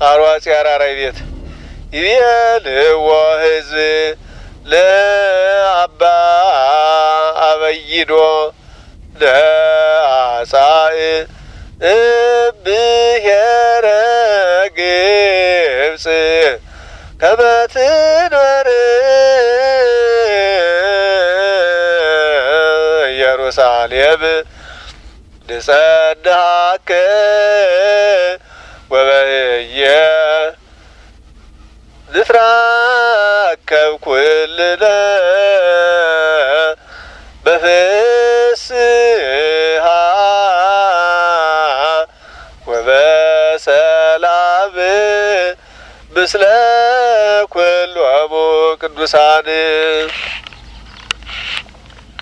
አርዋጽ ያራራይ ቤት ይቤልዎ ሕዝብ ለአባ አበይዶ ለአጻእ ብሔረ ግብጽ ከመ ትንበር ኢየሩሳሌም ንጸንሐከ ወበየ ንትራከብ ኩልነ በፍስሐ ወበሰላም ምስለ ኩሎሙ ቅዱሳን